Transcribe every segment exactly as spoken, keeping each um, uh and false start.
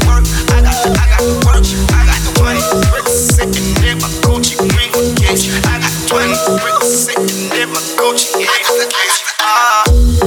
work, I got the, I got the work, I got the twenty bricks sitting in my Gucci green vacation. I got twenty bricks sitting in my Gucci green vacation. Ah.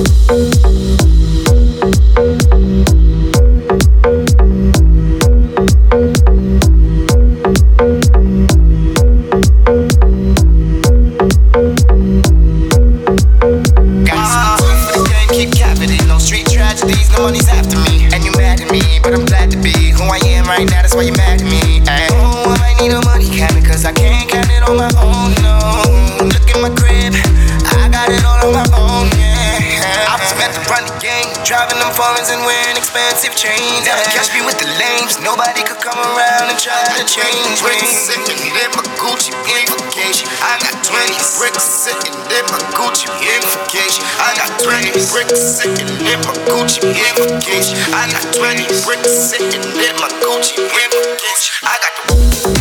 No money's after me, and you mad at me, but I'm glad to be who I am right now. That's why you mad at me. Ay. Oh, I might need a money cabinet, cause I can't count it on my own. No, look at my crib, I got it all on my own. Yeah, I was meant to run the game, driving them foreigns and wearing expensive chains. Never catch me with the lames. Nobody could come around and try to change me. Sitting in my Gucci green vacation. I got twenty bricks sitting in my Gucci green vacation. I got twenty bricks sitting in my Gucci green vacation. I got twenty bricks sitting in my Gucci green vacation. I got the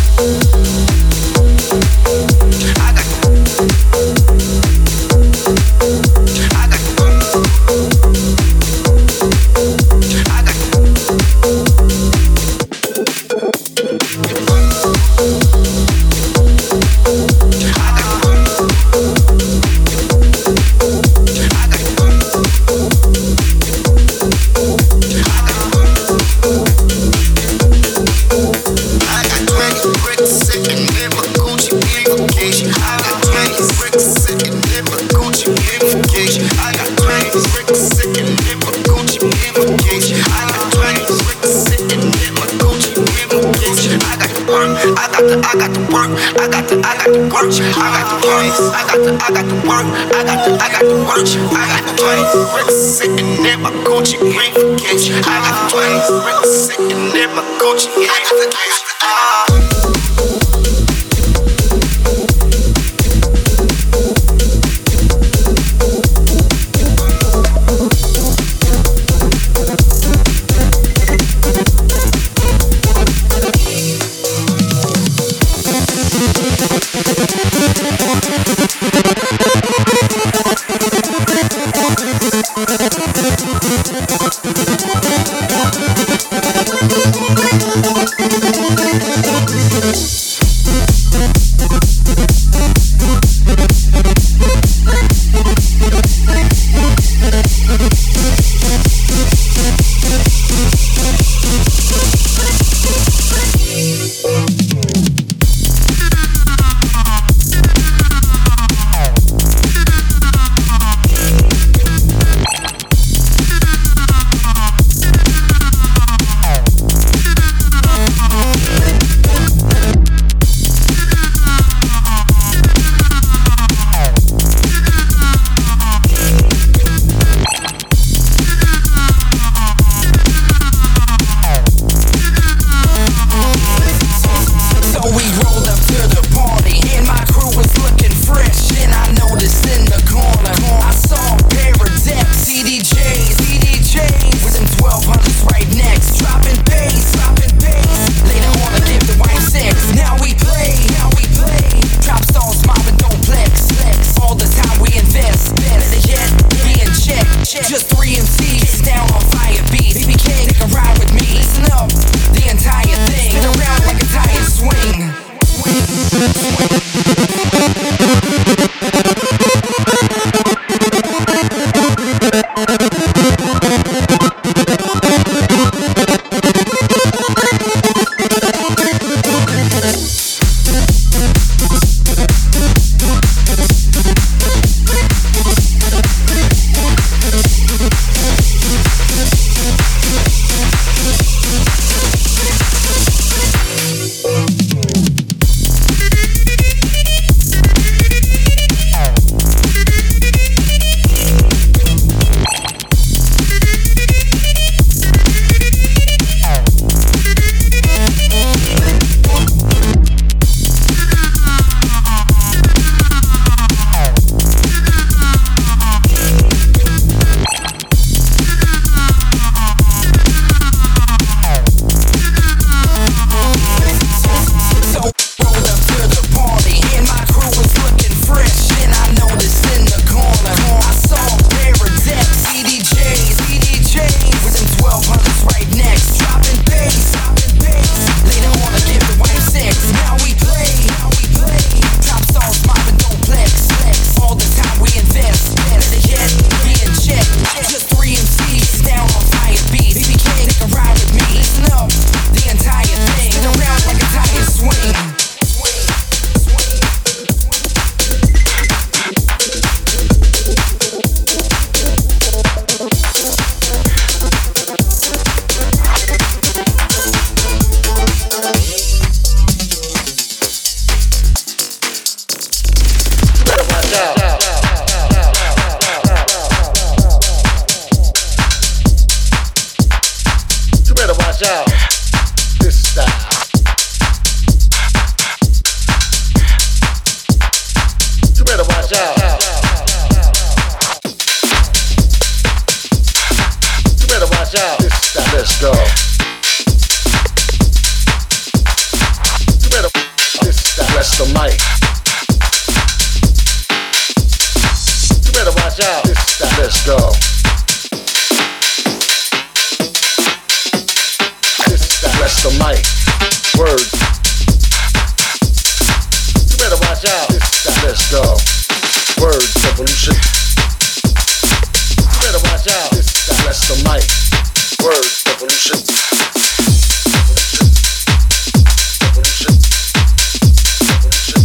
I got the I got the I got I got the work, I got the, I got the work, I got the work, I got the, I got the work, I got the, I got the work, I got the twenty bricks sitting in my Gucci green vacation. I got the twenty bricks sitting in my Gucci green vacation. Ah. this style. You better watch out. You better watch out. This style. Let's go. You better. This style. Rest the mic. You better watch out. This style. Let's go. Rest the mic. Word. You better watch out. This style. Let's go. Word. Evolution. You better watch out. This style. Rest the mic. Word. Evolution. Evolution. Evolution. Evolution.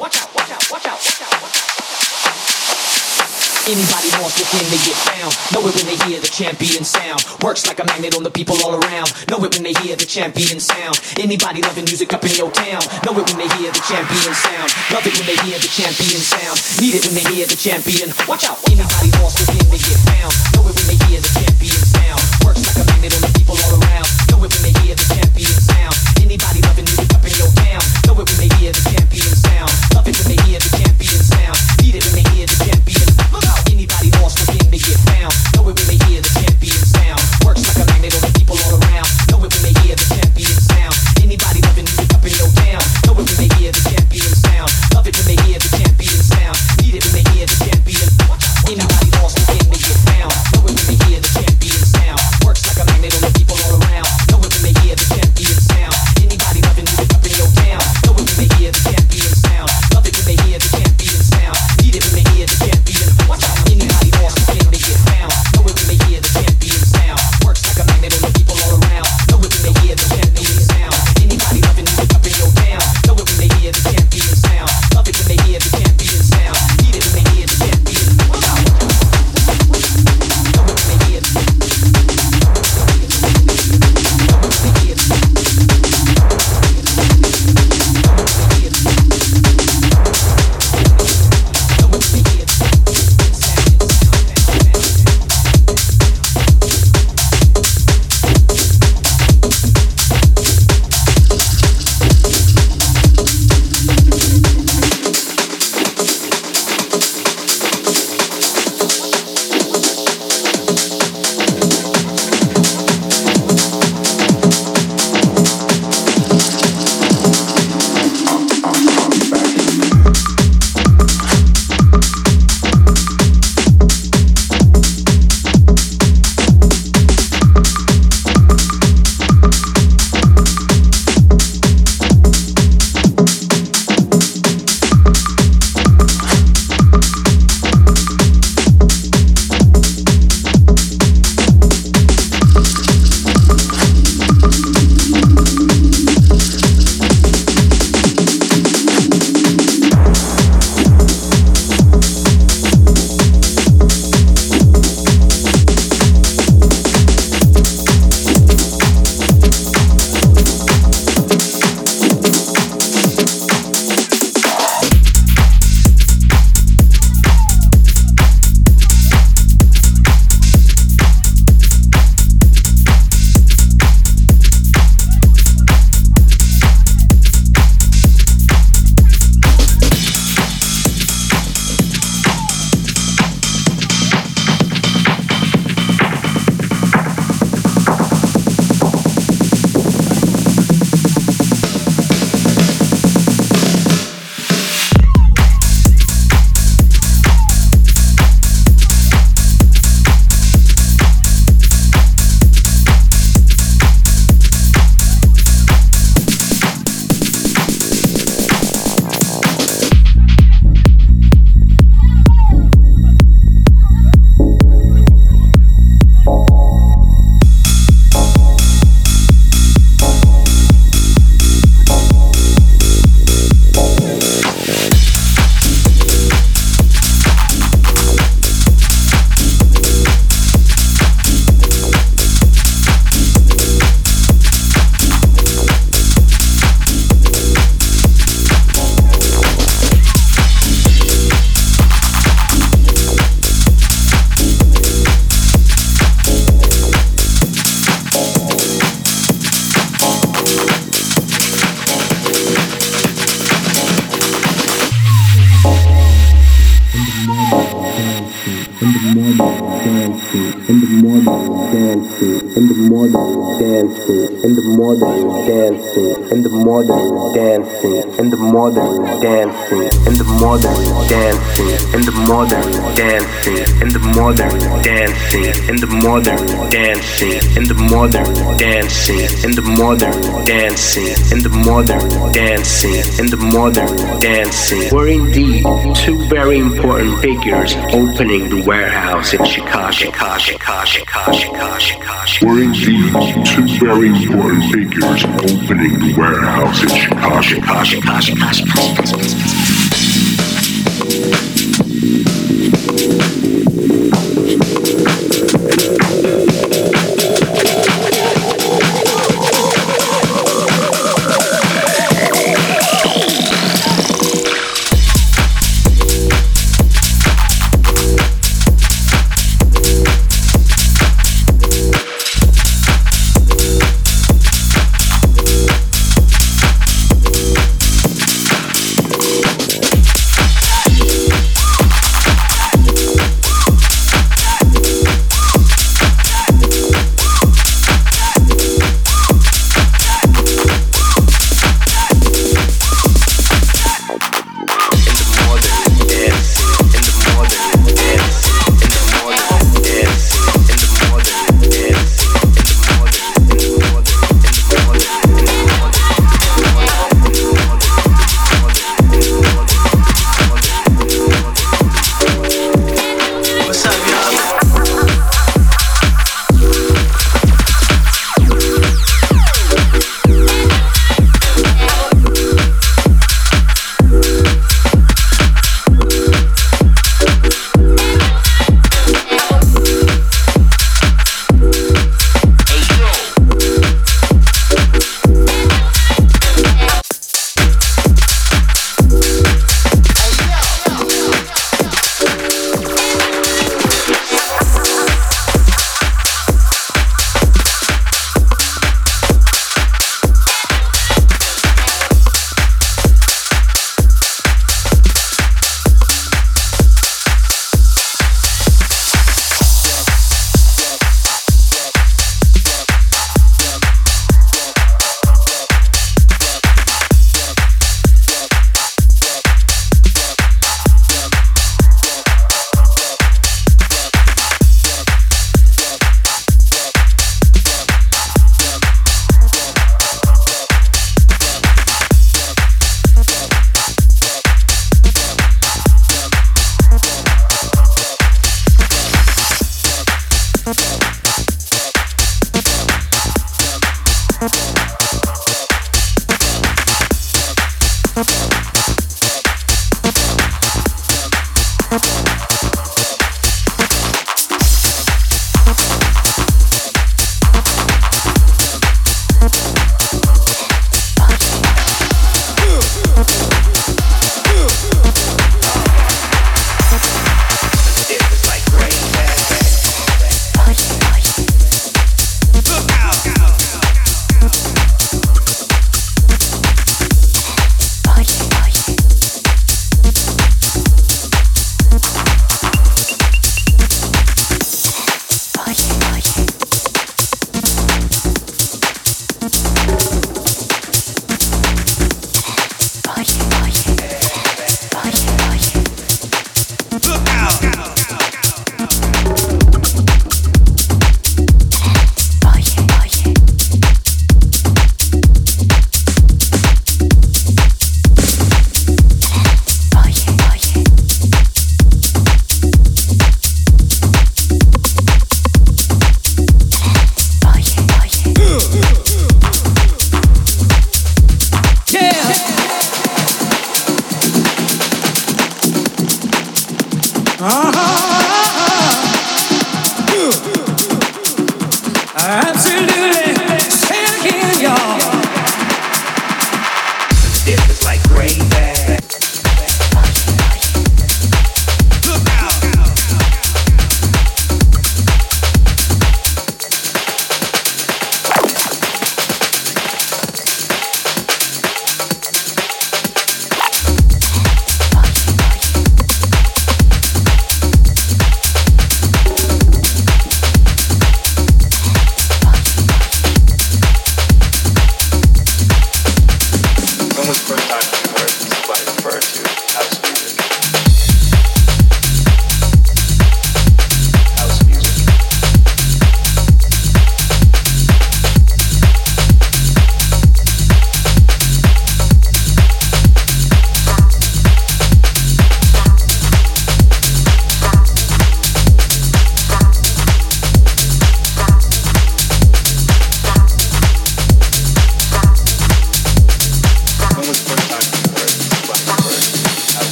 Watch out, watch out, watch out, watch out, watch out. Anybody lost within, they get found. Know it when they hear the champion sound. Works like a magnet on the people all around. Know it when they hear the champion sound. Anybody loving music up in your town. Know it when they hear the champion sound. Love it when they hear the champion sound. Need it when they hear the champion. Watch out, anybody lost within, they get found. Know it when they hear the champion sound. Works like a magnet on the people all around. Know it when they hear the champion sound. Anybody loving music up in your town. Know it when they hear the champion sound. Love it when they hear the champion sound. Need it when they hear the champion. Look out, anybody lost within, they get found. Know it when they hear the champion sound. Works like a magnet on the people all around. Know it when they hear the champion sound. Anybody loving music up in your town. Know it when they hear the champion sound. Love it when they hear the champion sound. Need it when they hear the champion. Anybody lost within, they get found. Know it when they hear the champion sound. Works like a magnet on the people all around. Know it when they hear the champion sound. Anybody loving music up in your town. Know it when they hear the champion sound. Love it when they hear the champion sound. Need it when they hear the champion. Watch out, anybody lost within, they get found. Know it when they hear the champion sound. Works like a magnet on the people all around. Know it when they hear the champion sound. Anybody loving music up in your town. Know it when they hear the champion sound. Love it when they hear the champion sound. Need it when they hear the champion. Watch out. Know it when they hear the in the modern dancing, in the modern dancing, in the modern dancing, in the modern dancing, in the modern dancing, in the modern dancing, in the modern dancing, in the modern dancing, in the modern dancing, in the modern dancing, in the modern dancing. Were indeed two very important figures opening the warehouse in Chicago. Chicago, Chicago, Chicago, Chicago, Chicago. Were indeed two very important figures opening the warehouse in Chicago. Chicago, Chicago, Chicago, Chicago.